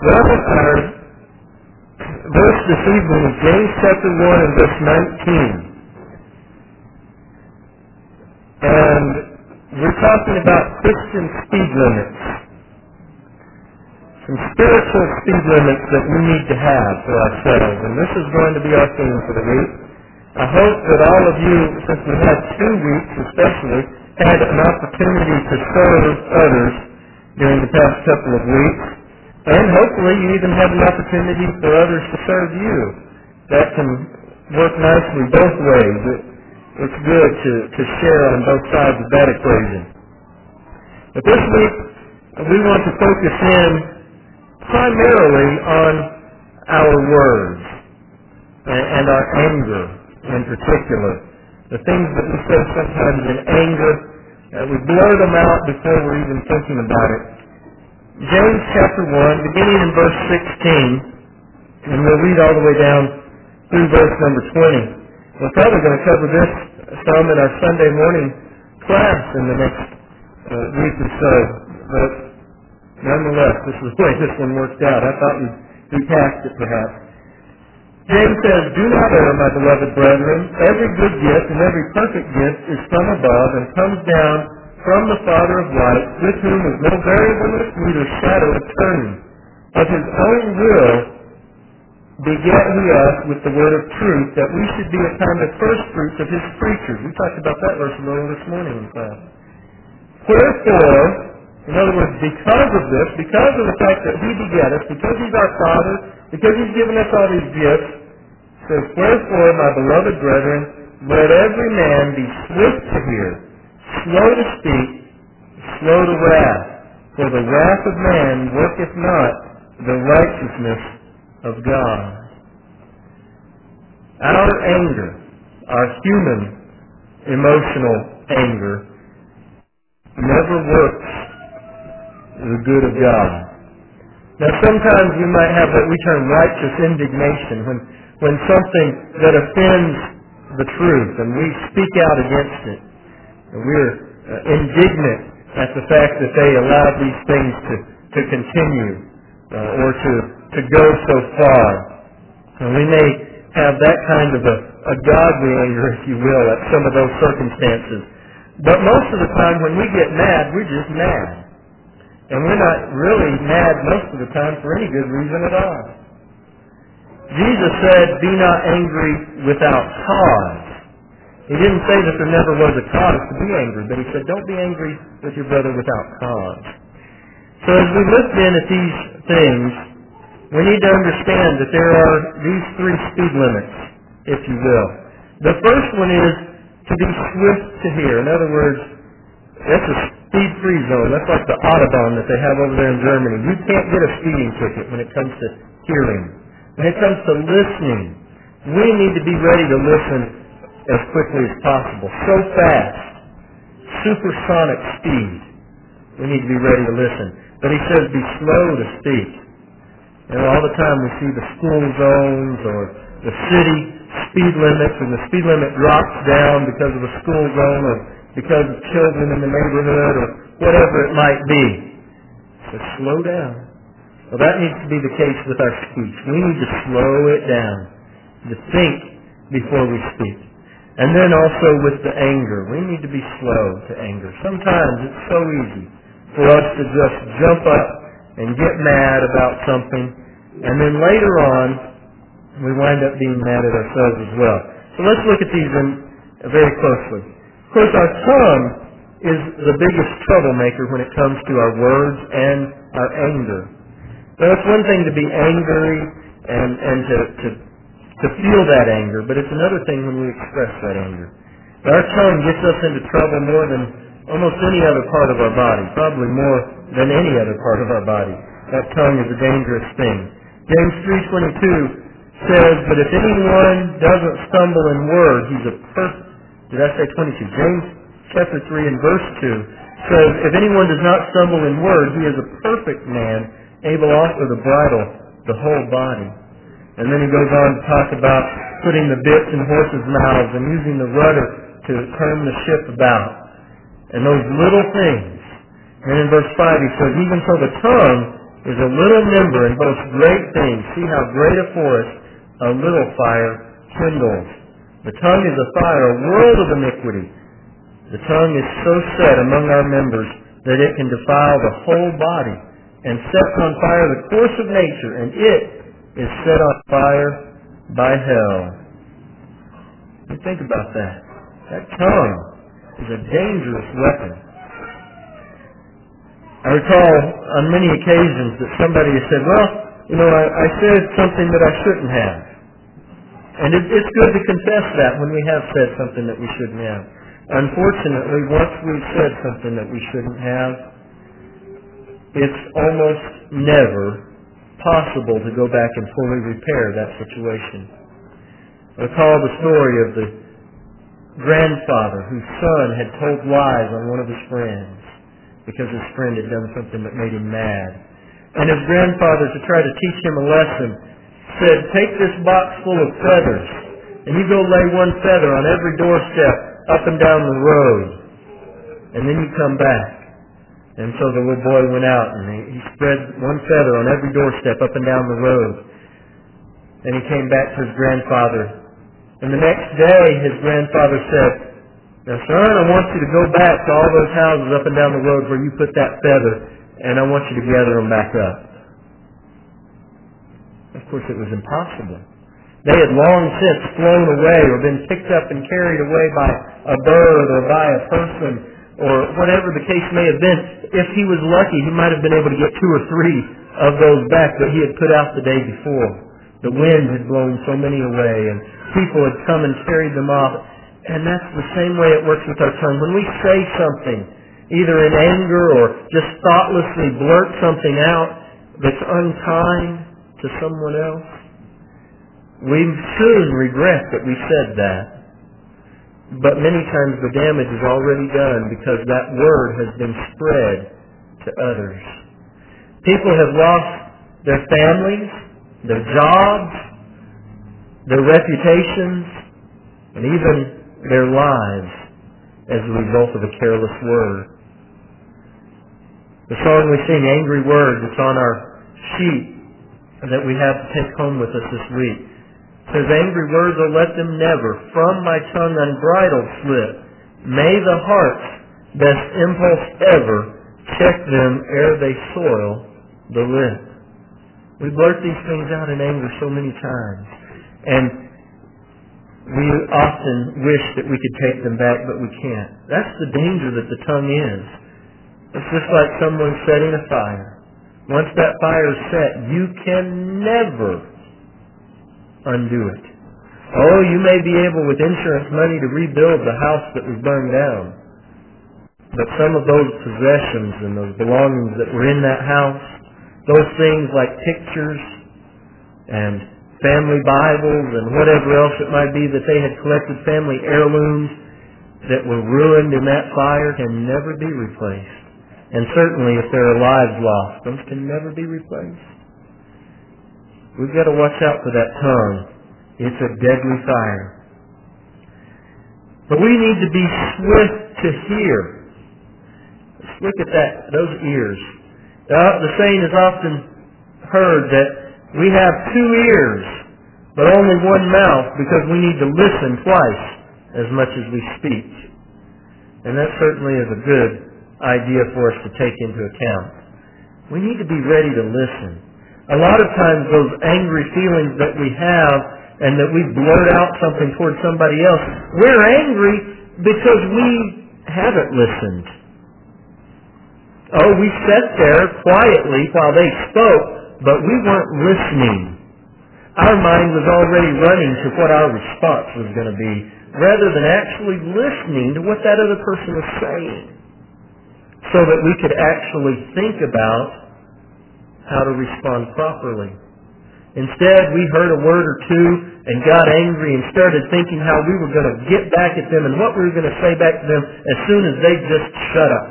Well, our verse this evening is James chapter 1 and verse 19. And we're talking about Christian speed limits. Some spiritual speed limits that we need to have for ourselves. And this is going to be our theme for the week. I hope that all of you, since we had 2 weeks especially, had an opportunity to serve others during the past couple of weeks. And hopefully you even have an opportunity for others to serve you. That can work nicely both ways. It's good to share on both sides of that equation. But this week, we want to focus in primarily on our words and our anger in particular. The things that we say sometimes in anger, we blur them out before we're even thinking about it. James chapter 1, beginning in verse 16, and we'll read all the way down through verse number 20. We're probably going to cover this some in our Sunday morning class in the next week or so, but nonetheless, this is the way this one worked out. I thought we'd passed it perhaps. James says, "Do not err, my beloved brethren. Every good gift and every perfect gift is from above and comes down from the Father of lights, with whom is no variableness, neither shadow of turning. Of his own will begat he us with the word of truth, that we should be a kind of first fruits of his creatures." We talked about that verse a little this morning in class. "Wherefore," in other words, because of this, because of the fact that he begat us, because he's our Father, because he's given us all these gifts, says, "Wherefore, my beloved brethren, let every man be swift to hear, slow to speak, slow to wrath. For the wrath of man worketh not the righteousness of God." Our anger, our human emotional anger, never works the good of God. Now sometimes we might have what we term righteous indignation, when something that offends the truth and we speak out against it. And we're indignant at the fact that they allowed these things to continue or to go so far. And we may have that kind of a godly anger, if you will, at some of those circumstances. But most of the time when we get mad, we're just mad. And we're not really mad most of the time for any good reason at all. Jesus said, "Be not angry without cause." He didn't say that there never was a cause to be angry, but he said, don't be angry with your brother without cause. So as we look then at these things, we need to understand that there are these 3 speed limits, if you will. The first one is to be swift to hear. In other words, that's a speed-free zone. That's like the Autobahn that they have over there in Germany. You can't get a speeding ticket when it comes to hearing. When it comes to listening, we need to be ready to listen as quickly as possible. So fast. Supersonic speed. We need to be ready to listen. But he says be slow to speak. And all the time we see the school zones or the city speed limits, and the speed limit drops down because of a school zone or because of children in the neighborhood or whatever it might be. So slow down. Well, that needs to be the case with our speech. We need to slow it down, to think before we speak. And then also with the anger. We need to be slow to anger. Sometimes it's so easy for us to just jump up and get mad about something, and then later on we wind up being mad at ourselves as well. So let's look at these very closely. Of course, our tongue is the biggest troublemaker when it comes to our words and our anger. Now, it's one thing to be angry and to feel that anger, but it's another thing when we express that anger. Our tongue gets us into trouble more than almost any other part of our body, probably more than any other part of our body. That tongue is a dangerous thing. James 3:22 says, "But if anyone doesn't stumble in word, he's a perfect..." Did I say 22? James chapter 3 and verse 2 says, "If anyone does not stumble in word, he is a perfect man, able also to bridle the whole body." And then he goes on to talk about putting the bits in horses' mouths and using the rudder to turn the ship about. And those little things. And in verse 5 he says, "Even so the tongue is a little member and boasts great things. See how great a forest a little fire kindles. The tongue is a fire, a world of iniquity. The tongue is so set among our members that it can defile the whole body and sets on fire the course of nature, and it is set on fire by hell. You think about that. That tongue is a dangerous weapon. I recall on many occasions that somebody has said, well, I said something that I shouldn't have. And it's good to confess that when we have said something that we shouldn't have. Unfortunately, once we've said something that we shouldn't have, it's almost never possible to go back and fully repair that situation. I recall the story of the grandfather whose son had told lies on one of his friends because his friend had done something that made him mad. And his grandfather, to try to teach him a lesson, said, take this box full of feathers, and you go lay one feather on every doorstep up and down the road, and then you come back. And so the little boy went out, and he spread one feather on every doorstep up and down the road. And he came back to his grandfather. And the next day, his grandfather said, now, son, I want you to go back to all those houses up and down the road where you put that feather, and I want you to gather them back up. Of course, it was impossible. They had long since flown away or been picked up and carried away by a bird or by a person or whatever the case may have been. If he was lucky, he might have been able to get 2 or 3 of those back that he had put out the day before. The wind had blown so many away, and people had come and carried them off. And that's the same way it works with our tongue. When we say something, either in anger or just thoughtlessly blurt something out that's unkind to someone else, we soon regret that we said that. But many times the damage is already done because that word has been spread to others. People have lost their families, their jobs, their reputations, and even their lives as a result of a careless word. The song we sing, Angry Words, it's on our sheet that we have to take home with us this week. It says, angry words, oh let them never from my tongue unbridled slip. May the heart's best impulse ever check them ere they soil the lip. We blurt these things out in anger so many times. And we often wish that we could take them back, but we can't. That's the danger that the tongue is. It's just like someone setting a fire. Once that fire is set, you can never undo it. Oh, you may be able with insurance money to rebuild the house that was burned down. But some of those possessions and those belongings that were in that house, those things like pictures and family Bibles and whatever else it might be that they had collected, family heirlooms that were ruined in that fire, can never be replaced. And certainly if there are lives lost, those can never be replaced. We've got to watch out for that tongue. It's a deadly fire. But we need to be swift to hear. Let's look at those ears. The saying is often heard that we have 2 ears, but only 1 mouth because we need to listen twice as much as we speak. And that certainly is a good idea for us to take into account. We need to be ready to listen. A lot of times those angry feelings that we have and that we blurt out something towards somebody else, we're angry because we haven't listened. Oh, we sat there quietly while they spoke, but we weren't listening. Our mind was already running to what our response was going to be, rather than actually listening to what that other person was saying, so that we could actually think about how to respond properly. Instead, we heard a word or two and got angry and started thinking how we were going to get back at them and what we were going to say back to them as soon as they just shut up.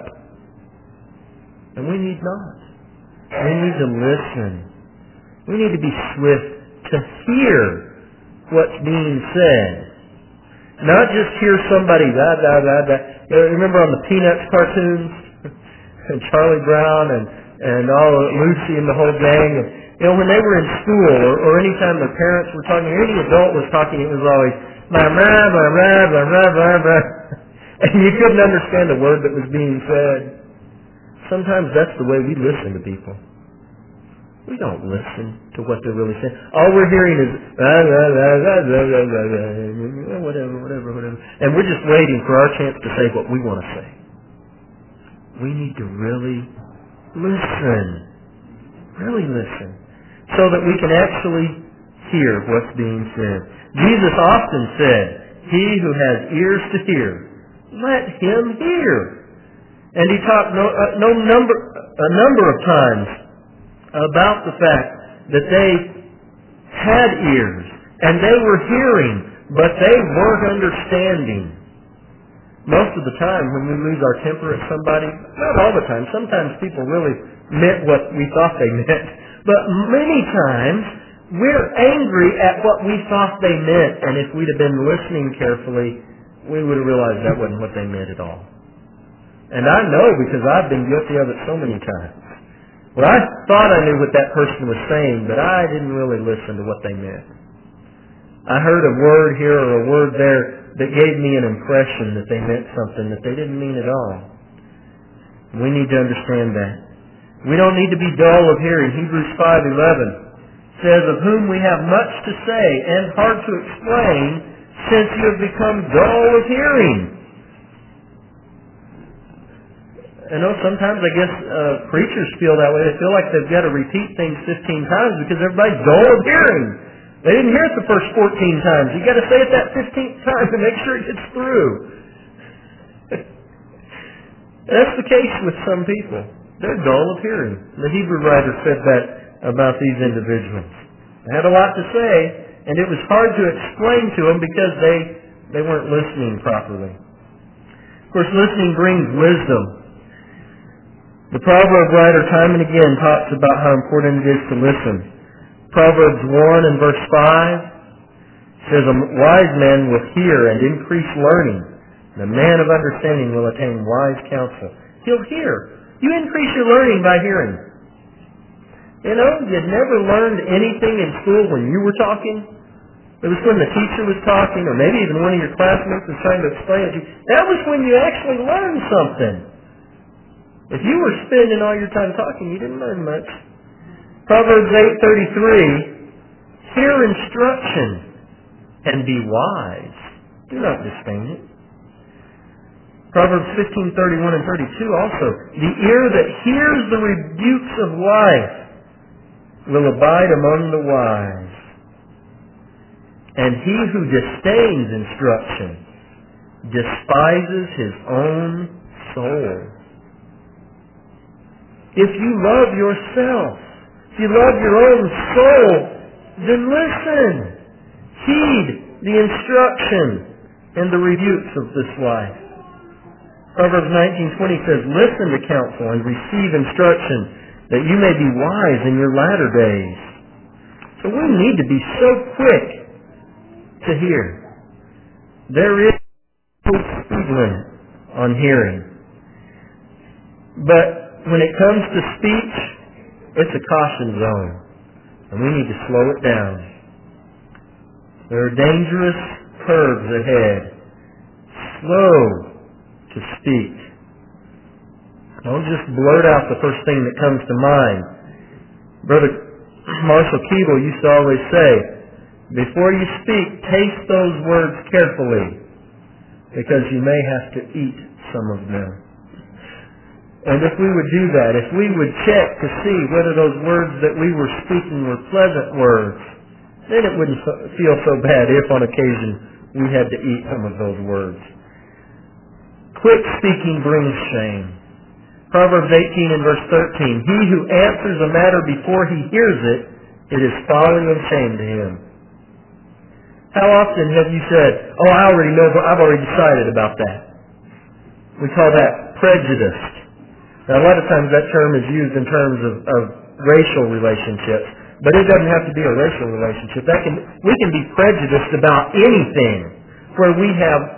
And we need not. We need to listen. We need to be swift to hear what's being said. Not just hear somebody, da, da, da, da. Remember on the Peanuts cartoons? And Charlie Brown and and all Lucy and the whole gang. And, when they were in school or anytime their parents were talking, or any adult was talking, it was always blah, blah, blah, blah, blah, blah, blah, blah. And you couldn't understand a word that was being said. Sometimes that's the way we listen to people. We don't listen to what they're really saying. All we're hearing is blah, blah, blah, blah, blah, blah, blah, blah, whatever. And we're just waiting for our chance to say what we want to say. We need to really listen. Really listen. So that we can actually hear what's being said. Jesus often said, "He who has ears to hear, let him hear." And he talked a number of times about the fact that they had ears and they were hearing, but they weren't understanding. Most of the time when we lose our temper at somebody, not all the time, sometimes people really meant what we thought they meant, but many times we're angry at what we thought they meant, and if we'd have been listening carefully, we would have realized that wasn't what they meant at all. And I know because I've been guilty of it so many times. Well, I thought I knew what that person was saying, but I didn't really listen to what they meant. I heard a word here or a word there that gave me an impression that they meant something that they didn't mean at all. We need to understand that. We don't need to be dull of hearing. Hebrews 5:11 says, "Of whom we have much to say and hard to explain, since you have become dull of hearing." I know sometimes I guess preachers feel that way. They feel like they've got to repeat things 15 times because everybody's dull of hearing. They didn't hear it the first 14 times. You've got to say it that 15th time to make sure it gets through. That's the case with some people. They're dull of hearing. The Hebrew writer said that about these individuals. They had a lot to say, and it was hard to explain to them because they weren't listening properly. Of course, listening brings wisdom. The proverb writer time and again talks about how important it is to listen. Proverbs 1 and verse 5 says, "A wise man will hear and increase learning. And a man of understanding will attain wise counsel." He'll hear. You increase your learning by hearing. You never learned anything in school when you were talking. It was when the teacher was talking, or maybe even one of your classmates was trying to explain it to you. That was when you actually learned something. If you were spending all your time talking, you didn't learn much. Proverbs 8:33, "Hear instruction and be wise. Do not disdain it." Proverbs 15:31 and 32 also, "The ear that hears the rebukes of life will abide among the wise. And he who disdains instruction despises his own soul." If you love yourself, if you love your own soul, then listen. Heed the instruction and the rebukes of this life. Proverbs 19:20 says, "Listen to counsel and receive instruction, that you may be wise in your latter days." So we need to be so quick to hear. There is no speed limit on hearing. But when it comes to speech, it's a caution zone, and we need to slow it down. There are dangerous curves ahead. Slow to speak. Don't just blurt out the first thing that comes to mind. Brother Marshall Keeble used to always say, "Before you speak, taste those words carefully, because you may have to eat some of them." And if we would do that, if we would check to see whether those words that we were speaking were pleasant words, then it wouldn't feel so bad if on occasion we had to eat some of those words. Quick speaking brings shame. Proverbs 18 and verse 13, "He who answers a matter before he hears it, it is folly and shame to him." How often have you said, "Oh, I already know, I've already decided about that"? We call that prejudiced. Now, a lot of times that term is used in terms of racial relationships, but it doesn't have to be a racial relationship. We can be prejudiced about anything where we have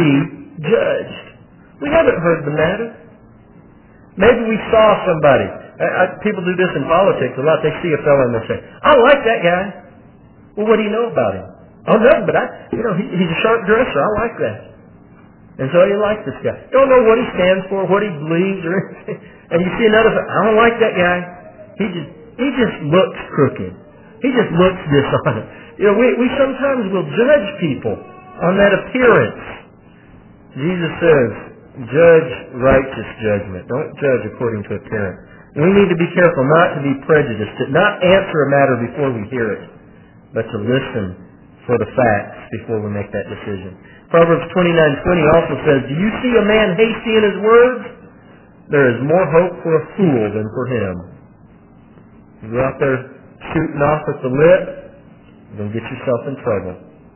prejudged. We haven't heard the matter. Maybe we saw somebody People do this in politics a lot. They see a fellow and they say, I like that guy. Well, what do you know about him? Oh, nothing, but he's a sharp dresser. I like that. And so you like this guy. Don't know what he stands for, what he believes, or anything. And you see another fellow, I don't like that guy. He just looks crooked. He just looks dishonest. We sometimes will judge people on that appearance. Jesus says, judge righteous judgment. Don't judge according to appearance. We need to be careful not to be prejudiced, to not answer a matter before we hear it, but to listen for the facts before we make that decision. Proverbs 29:20 also says, do you see a man hasty in his words? There is more hope for a fool than for him. You go out there shooting off at the lip, you're going to get yourself in trouble.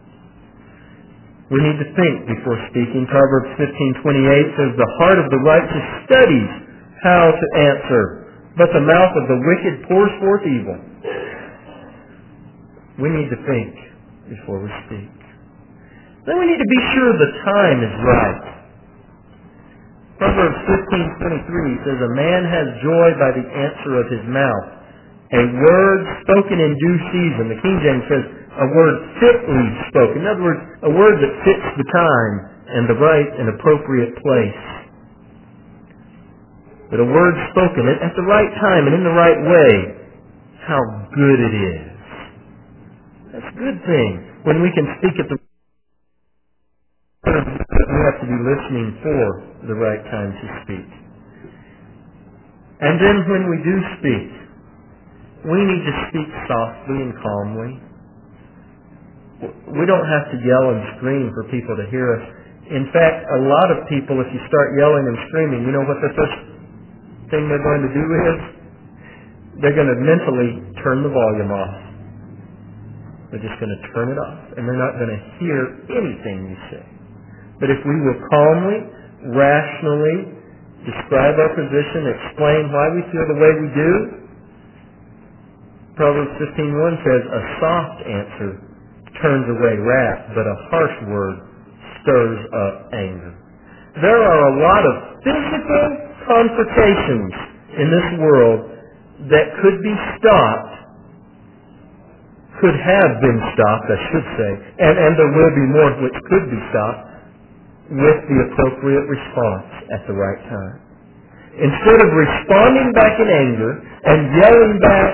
We need to think before speaking. Proverbs 15:28 says, the heart of the righteous studies how to answer, but the mouth of the wicked pours forth evil. We need to think before we speak. Then we need to be sure the time is right. Proverbs 15:23 says, a man has joy by the answer of his mouth, a word spoken in due season. The King James says, a word fitly spoken. In other words, a word that fits the time and the right and appropriate place. But a word spoken at the right time and in the right way, how good it is. That's a good thing. When we can speak at the we have to be listening for the right time to speak. And then when we do speak, we need to speak softly and calmly. We don't have to yell and scream for people to hear us. In fact, a lot of people, if you start yelling and screaming, you know what the first thing they're going to do is? They're going to mentally turn the volume off. They're just going to turn it off, and they're not going to hear anything you say. But if we will calmly, rationally describe our position, explain why we feel the way we do, Proverbs 15:1 says, a soft answer turns away wrath, but a harsh word stirs up anger. There are a lot of physical confrontations in this world that could be stopped, could have been stopped, I should say, and there will be more which could be stopped, with the appropriate response at the right time. Instead of responding back in anger and yelling back,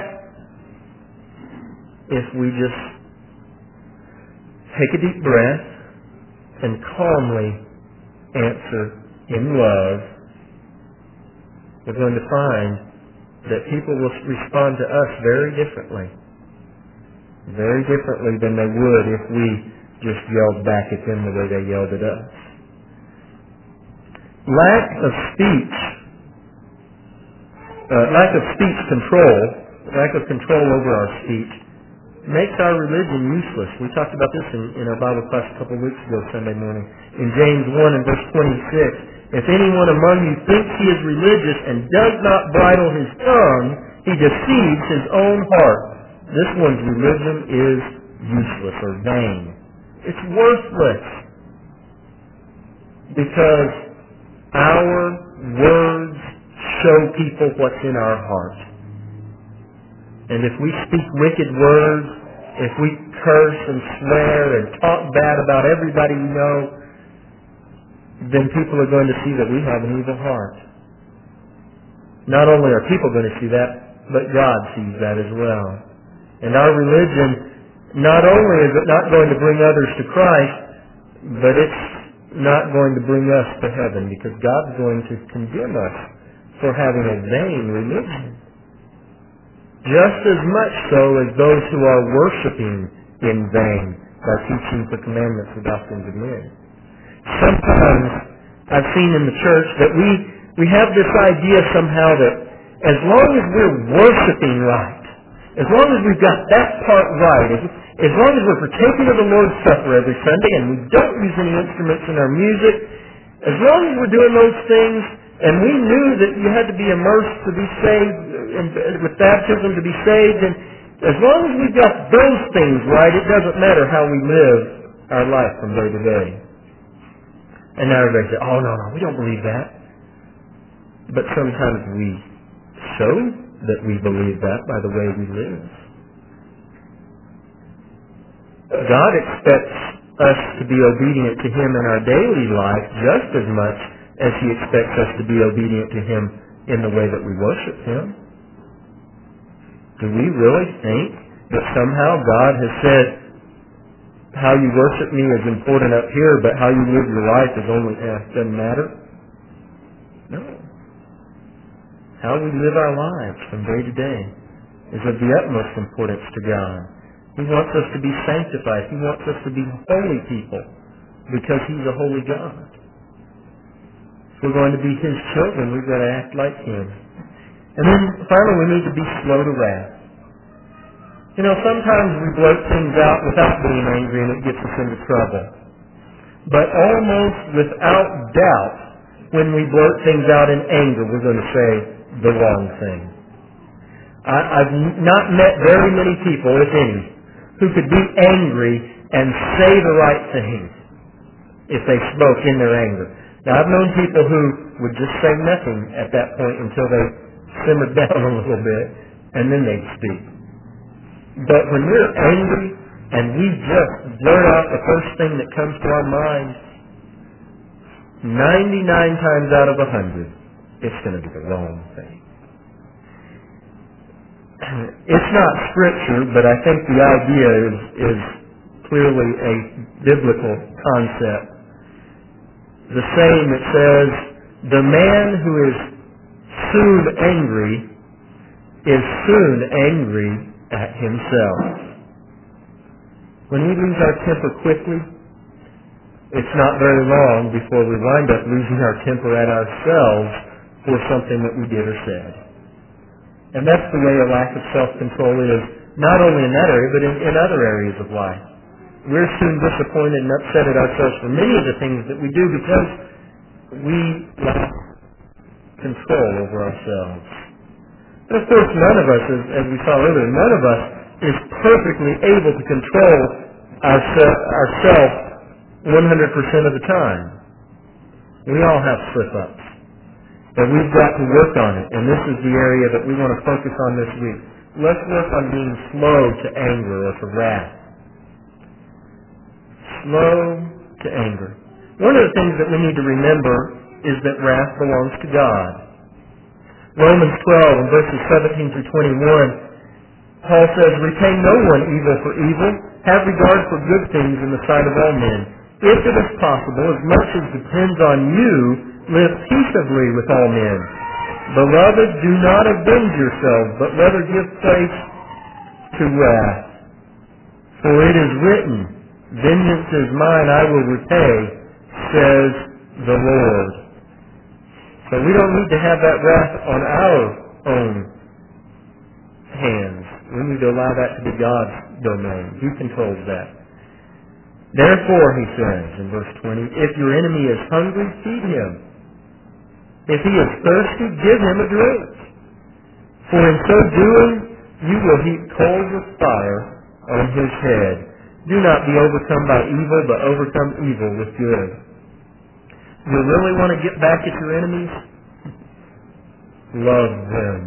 if we just take a deep breath and calmly answer in love, we're going to find that people will respond to us very differently than they would if we just yelled back at them the way they yelled at us. Lack of control over our speech makes our religion useless. We talked about this in our Bible class a couple of weeks ago, Sunday morning. In James 1 and verse 26, if anyone among you thinks he is religious and does not bridle his tongue, he deceives his own heart. This one's religion is useless or vain. It's worthless because our words show people what's in our heart. And if we speak wicked words, if we curse and swear and talk bad about everybody we know, then people are going to see that we have an evil heart. Not only are people going to see that, but God sees that as well. And our religion, not only is it not going to bring others to Christ, but it's not going to bring us to heaven, because God's going to condemn us for having a vain religion. Just as much so as those who are worshiping in vain by teaching the commandments and doctrines of men. Sometimes I've seen in the church that we have this idea somehow that as long as we're worshiping right, as long as we've got that part right, as long as we're partaking of the Lord's Supper every Sunday and we don't use any instruments in our music, as long as we're doing those things, and we knew that you had to be immersed to be saved, and with baptism to be saved, and as long as we've got those things right, it doesn't matter how we live our life from day to day. And now everybody says, oh no, we don't believe that. But sometimes we show that we believe that by the way we live. God expects us to be obedient to Him in our daily life just as much as He expects us to be obedient to Him in the way that we worship Him. Do we really think that somehow God has said, how you worship me is important up here, but how you live your life is doesn't matter? No. How we live our lives from day to day is of the utmost importance to God. He wants us to be sanctified. He wants us to be holy people because He's a holy God. If we're going to be His children, we've got to act like Him. And then finally, we need to be slow to wrath. You know, sometimes we blurt things out without being angry and it gets us into trouble. But almost without doubt, when we blurt things out in anger, we're going to say the wrong thing. I've not met very many people, if any, who could be angry and say the right thing if they spoke in their anger. Now, I've known people who would just say nothing at that point until they simmered down a little bit, and then they'd speak. But when we're angry and we just blurt out the first thing that comes to our mind, 99 times out of 100, it's going to be the wrong thing. It's not scripture, but I think the idea is clearly a biblical concept. The saying that says, the man who is soon angry is soon angry at himself. When we lose our temper quickly, it's not very long before we wind up losing our temper at ourselves for something that we did or said. And that's the way a lack of self-control is, not only in that area, but in other areas of life. We're soon disappointed and upset at ourselves for many of the things that we do because we lack control over ourselves. And of course, none of us, as we saw earlier, none of us is perfectly able to control ourselves 100% of the time. We all have slip-ups. But we've got to work on it, and this is the area that we want to focus on this week. Let's work on being slow to anger or to wrath. Slow to anger. One of the things that we need to remember is that wrath belongs to God. Romans 12 and verses 17 through 21, Paul says, repay no one evil for evil. Have regard for good things in the sight of all men. If it is possible, as much as depends on you, live peaceably with all men. Beloved, do not avenge yourselves, but rather give place to wrath. For it is written, vengeance is mine, I will repay, says the Lord. So we don't need to have that wrath on our own hands. We need to allow that to be God's domain. He controls that. Therefore, he says in verse 20, if your enemy is hungry, feed him. If he is thirsty, give him a drink. For in so doing, you will heap coals of fire on his head. Do not be overcome by evil, but overcome evil with good. You really want to get back at your enemies? Love them.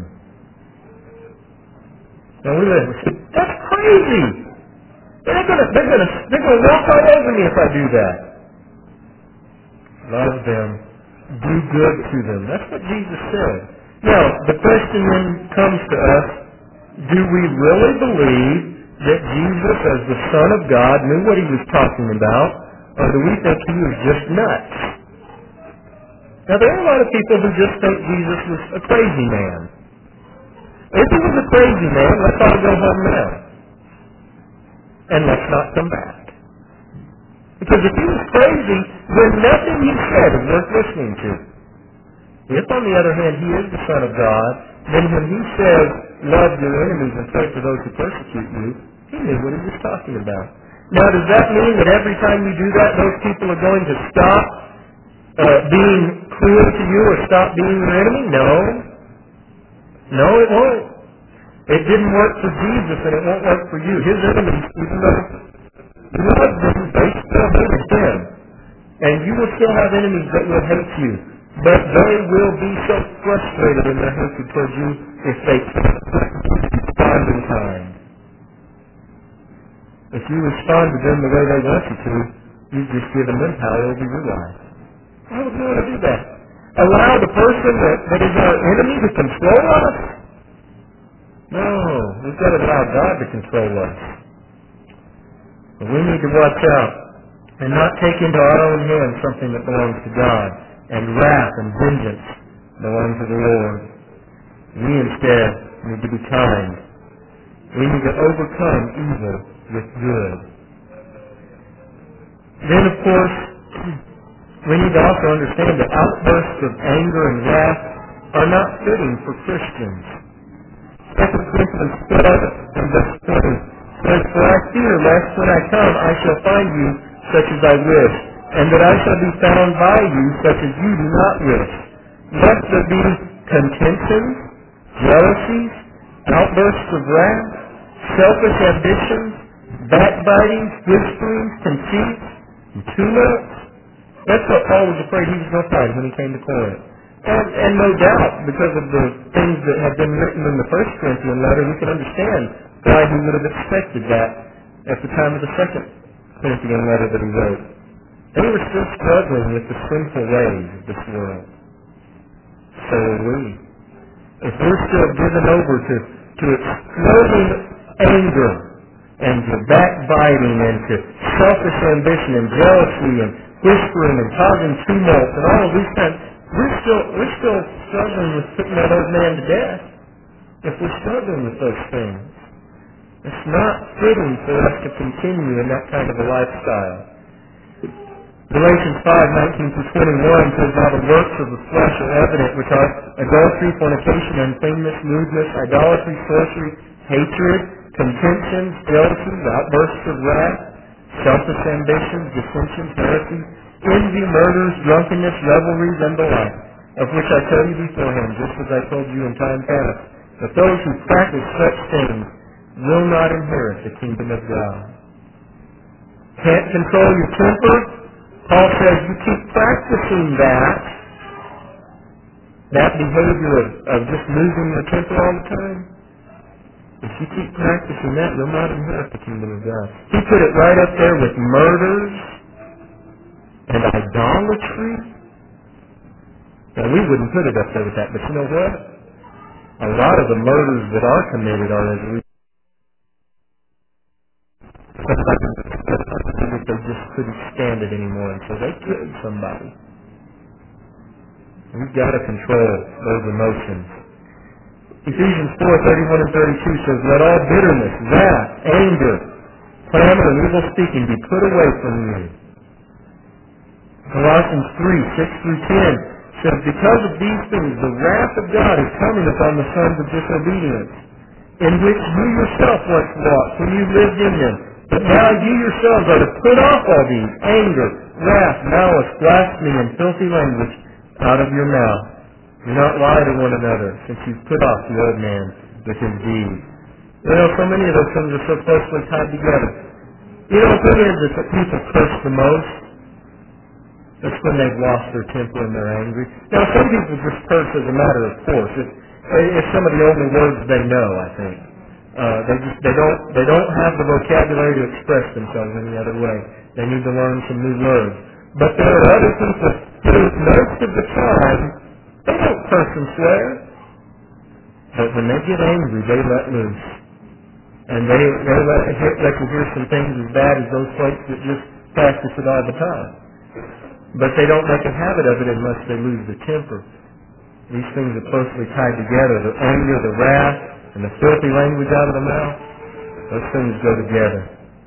Now we live, that's crazy! They're gonna walk all over me if I do that. Love them. Do good to them. That's what Jesus said. Now, the question then comes to us, do we really believe that Jesus, as the Son of God, knew what he was talking about, or do we think he was just nuts? Now, there are a lot of people who just think Jesus was a crazy man. If he was a crazy man, let's all go home now. And let's not come back. Because if he was crazy, then nothing he said is worth listening to. If, on the other hand, he is the Son of God, then when he says, love your enemies and pray for those who persecute you, he knew what he was talking about. Now, does that mean that every time you do that, those people are going to stop being cruel to you or stop being your enemy? No. No, it won't. It didn't work for Jesus, and it won't work for you. His enemies, even though you love them, they still hated him. And you will still have enemies that will hate you. But they will be so frustrated in their hatred towards you if they can't respond in time. If you respond to them the way they want you to, you've just given them power over your life. Why would you want to do that? Allow the person that is our enemy to control us? No, we've got to allow God to control us. But we need to watch out and not take into our own hands something that belongs to God, and wrath and vengeance belong to the Lord. We instead need to be kind. We need to overcome evil with good. Then, of course, we need to also understand that outbursts of anger and wrath are not fitting for Christians. 2 Corinthians 12 and verse 20 says, "For I fear lest when I come I shall find you such as I wish, and that I shall be found by you such as you do not wish. Lest there be contentions, jealousies, outbursts of wrath, selfish ambitions, backbitings, whisperings, conceits, and tumults." That's what Paul was afraid he was going to find when he came to Corinth. And no doubt, because of the things that had been written in the First Corinthian letter, we can understand why he would have expected that at the time of the Second Corinthian letter that he wrote. They were still struggling with the sinful ways of this world. So are we. If we're still given over to exploding anger and to backbiting and to selfish ambition and jealousy and whispering and causing tumult and all of these things, we're still struggling with putting that old man to death. If we're struggling with those things, it's not fitting for us to continue in that kind of a lifestyle. Galatians 5:19-21 says, "Now the works of the flesh are evident, which are adultery, fornication, uncleanness, lewdness, idolatry, sorcery, hatred, contentions, jealousies, outbursts of wrath, selfish ambitions, dissensions, heresies, envy, murders, drunkenness, revelries, and the like, of which I tell you beforehand, just as I told you in time past, that those who practice such things will not inherit the kingdom of God." Can't control your temper? Paul says you keep practicing that behavior of just losing your temper all the time. If you keep practicing that, you'll not inherit the kingdom of God. He put it right up there with murders and idolatry. Now, we wouldn't put it up there with that, but you know what? A lot of the murders that are committed are as we that they just couldn't stand it anymore, and so they killed somebody. We've got to control those emotions. Ephesians 4:31 and 32 says, "Let all bitterness, wrath, anger, clamor, and evil speaking be put away from you." Colossians 3:6-10 says, "Because of these things, the wrath of God is coming upon the sons of disobedience, in which you yourself once walked when you lived in them. But now you yourselves are to put off all these, anger, wrath, malice, blasphemy, and filthy language out of your mouth. Do not lie to one another, since you've put off the old man with his deeds." You know, so many of those things are so closely tied together. You know, when is it that people curse the most? That's when they've lost their temper and they're angry. Now, some people just curse as a matter of course. It's some of the only words they know, I think. They don't have the vocabulary to express themselves any other way. They need to learn some new words. But there are other people who most of the time they don't curse and swear. But when they get angry, they let loose. And they let you hear some things as bad as those folks that just practice it all the time. But they don't make a habit of it unless they lose their temper. These things are closely tied together. The anger, the wrath, and the filthy language out of the mouth, those things go together.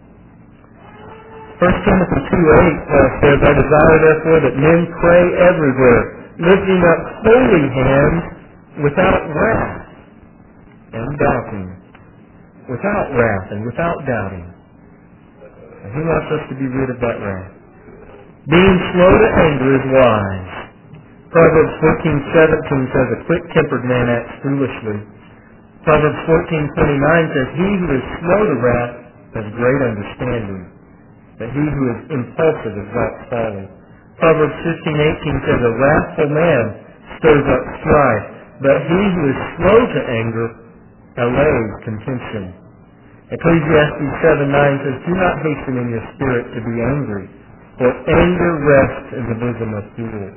1 Timothy 2:8 says, "I desire therefore that men pray everywhere, lifting up holy hands without wrath and doubting." Without wrath and without doubting. And he wants us to be rid of that wrath. Being slow to anger is wise. Proverbs 14:17 says, "A quick-tempered man acts foolishly." Proverbs 14:29 says, "He who is slow to wrath has great understanding, but he who is impulsive is not folly." Proverbs 15:18 says, a wrathful man stirs up strife, but he who is slow to anger allays contention. Ecclesiastes 7:9 says, do not hasten in your spirit to be angry, for anger rests in the bosom of fools.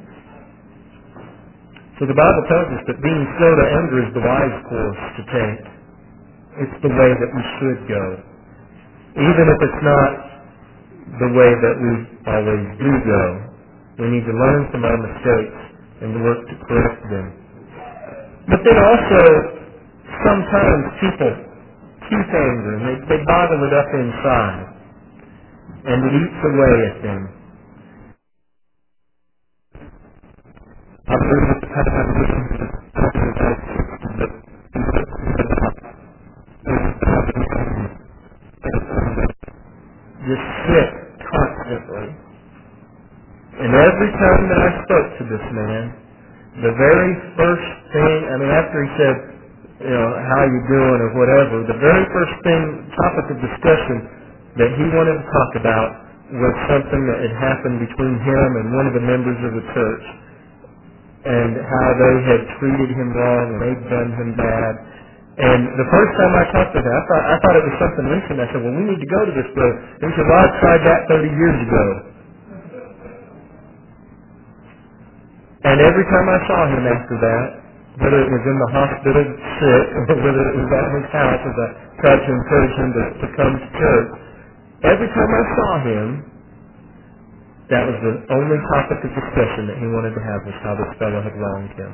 So the Bible tells us that being slow to anger is the wise course to take. It's the way that we should go. Even if it's not the way that we always do go, we need to learn from our mistakes and work to correct them. But then also, sometimes people keep anger and they bottle it up inside, and it eats away at them. I believe it's kind of just sit constantly. And every time that I spoke to this man, the very first thing, after he said, how you doing or whatever, the very first topic of discussion that he wanted to talk about was something that had happened between him and one of the members of the church, and how they had treated him wrong and they'd done him bad. And the first time I talked to him, I thought it was something recent. I said, well, we need to go to this place. And he said, well, I tried that 30 years ago. And every time I saw him after that, whether it was in the hospital sick or whether it was at his house as I tried to encourage him to come to church, every time I saw him, that was the only topic of discussion that he wanted to have, was how this fellow had wronged him.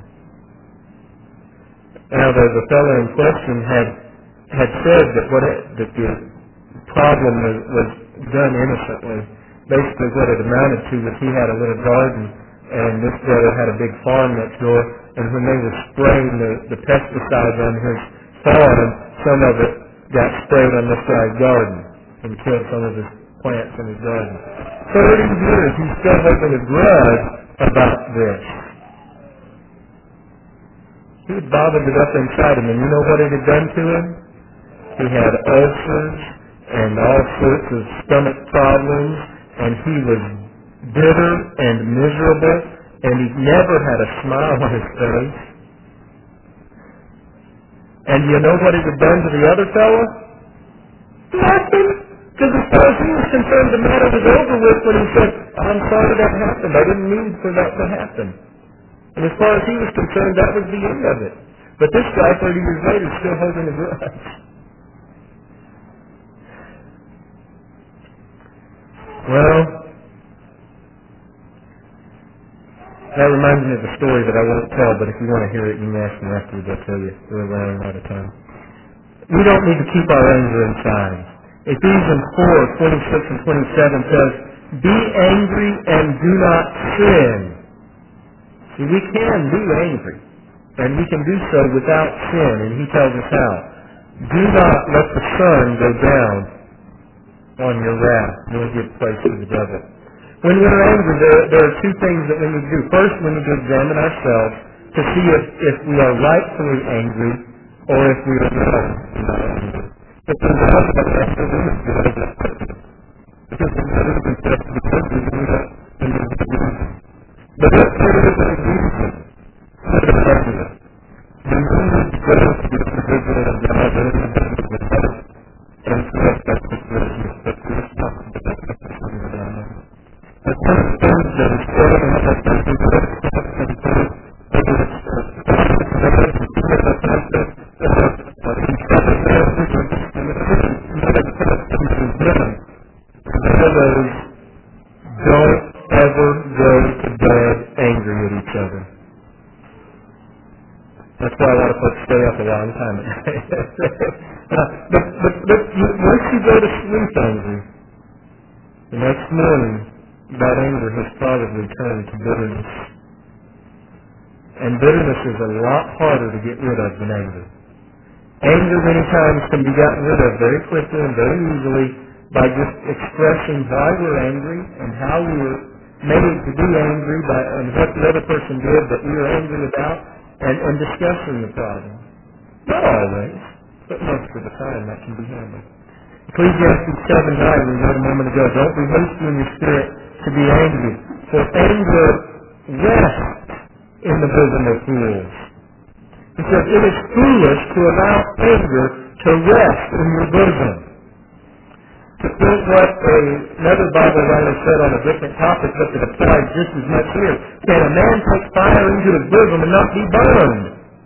Now, the fellow in question had said that that the problem was done innocently. Basically, what it amounted to was he had a little garden, and this brother had a big farm next door, and when they were spraying the pesticides on his farm, some of it got sprayed on this guy's garden and killed some of his plants in his garden. 30 years, he's still holding a grudge about this. He had bottled it up inside him, and you know what it had done to him? He had ulcers and all sorts of stomach problems, and he was bitter and miserable, and he never had a smile on his face. And you know what it had done to the other fellow? Nothing. Because as far as he was concerned, the matter was over with when he said, I'm sorry that happened. I didn't mean for that to happen. And as far as he was concerned, that was the end of it. But this guy, 30 years later, is still holding a grudge. Well, that reminds me of a story that I won't tell, but if you want to hear it, you can ask me afterwards. I'll tell you. We're running out of time. We don't need to keep our anger inside. Ephesians 4:26 and 27 says, be angry and do not sin. See, we can be angry, and we can do so without sin, and he tells us how. Do not let the sun go down on your wrath, nor give place to the devil. When we're angry, there are two things that we need to do. First, we need to examine ourselves to see if we are rightfully angry or if we are not angry. If we're not angry, because we never confess to the person who do that, then we're angry. But that's part of the reason for the argument. We need to go to the individual of God and correct that situation, but to respond to that situation of God. The first thing that is said in that person is that don't ever go to bed angry at each other. That's why a lot of folks stay up a long time at night. but once you go to sleep angry, the next morning, that anger has probably turned to bitterness. And bitterness is a lot harder to get rid of than anger. Anger many times can be gotten rid of very quickly and very easily by just expressing why we're angry and how we were made to be angry and what the other person did that we were angry about, and discussing the problem. Not always, but most of the time that can be handled. Ecclesiastes 7:9, we read a moment ago, don't be hasty in your spirit to be angry, For anger rests in the bosom of fools. He says, it is foolish to allow anger to rest in your bosom. To think what another Bible writer said on a different topic, but it applies just as much here. Can a man take fire into his bosom and not be burned?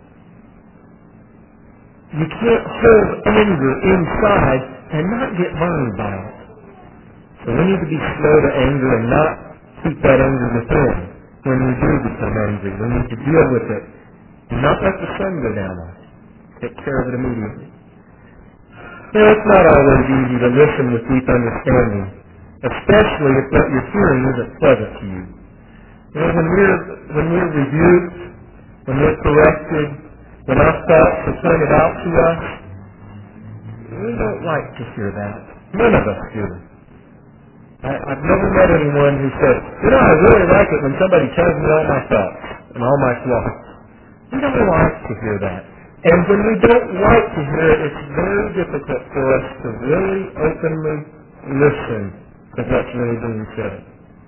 You can't hold anger inside and not get burned by it. So we need to be slow to anger and not keep that anger within when we do become angry. We need to deal with it and not let the sun go down on it. Take care of it immediately. Now, it's not always easy to listen with deep understanding, especially if what you're hearing isn't pleasant to you. You know, when we're rebuked, when we're corrected, when our faults are pointed out to us, we don't like to hear that. None of us do. I've never met anyone who said, I really like it when somebody tells me all my faults and all my flaws. We don't like to hear that. And when we don't like to hear it, it's very difficult for us to really openly listen to what's really being said.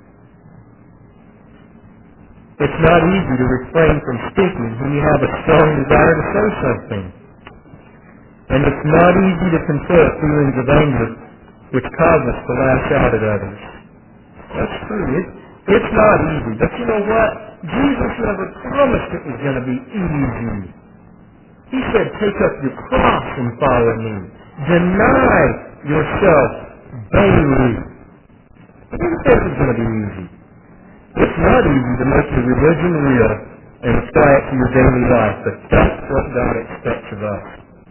It's not easy to refrain from speaking when you have a strong desire to say something. And it's not easy to control feelings of anger which cause us to lash out at others. That's true. It's not easy. But you know what? Jesus never promised it was going to be easy. He said, take up your cross and follow me. Deny yourself daily. He didn't say it was going to be easy. It's not easy to make your religion real and apply it to your daily life, but that's what God expects of us.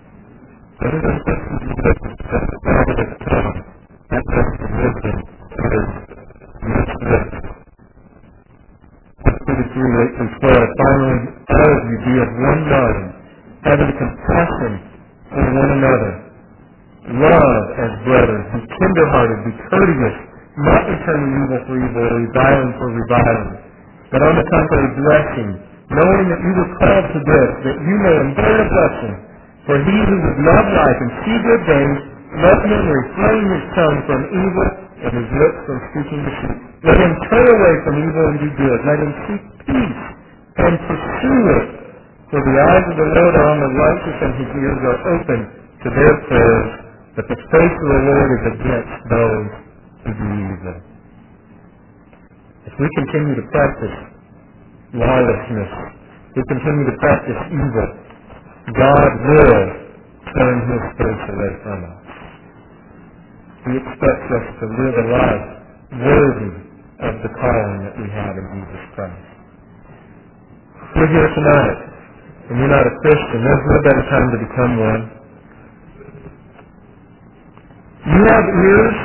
Finally, all of you be of one mind, having compassion for one another. Love as brothers, be tender-hearted, be courteous, not returning evil for evil or reviling for reviling, but on the contrary blessing, knowing that you were called to this, that you may inherit a blessing. For he who would love life and see good days, let him refrain his tongue from evil and his lips from speaking deceit. Let him turn away from evil and do good. Let him seek peace and pursue it. For the eyes of the Lord are on the righteous, and his ears are open to their prayers. But the face of the Lord is against those who do evil. If we continue to practice lawlessness, we continue to practice evil, God will turn his face away from us. He expects us to live a life worthy of the calling that we have in Jesus Christ. If you're here tonight and you're not a Christian, there's no better time to become one. You have ears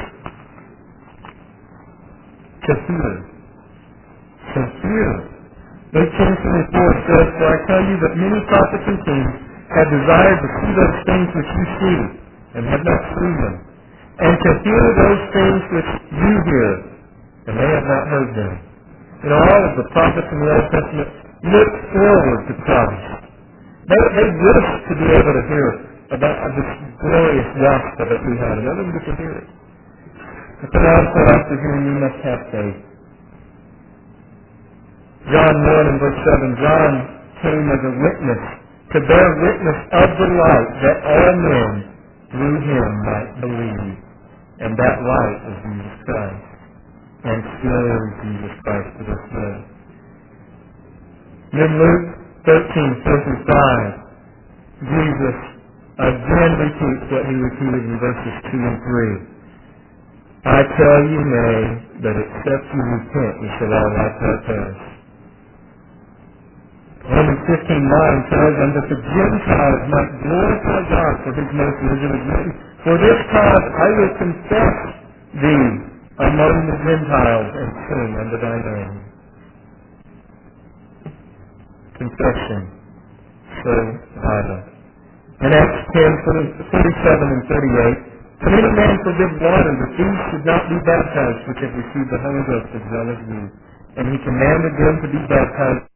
to hear. To hear. 18:24 says, for I tell you that many prophets and kings have desired to see those things which you see, and have not seen them, and to hear those things which you hear, and they have not heard them. You know, all of the prophets in the Old Testament looked forward to Christ. They wished to be able to hear about this glorious gospel that we had, and they didn't get to hear it. But then also after hearing, you must have faith. John 1 and verse 7, John came as a witness to bear witness of the light, that all men through him might believe. And that light is Jesus Christ. And still is Jesus Christ to this day. Then Luke 13:4-5, Jesus again repeats what he repeated in verses 2 and 3. I tell you, nay, that except you repent, you shall all likewise perish. Romans 15:9 says, and that the Gentiles might glorify God for his mercy as it is written, for this cause I will confess thee among the Gentiles and sing unto thy name. Confession. So vital. In Acts 10:47 and 38, can any man forbid water that these should not be baptized which have received the Holy Ghost as well as we? And he commanded them to be baptized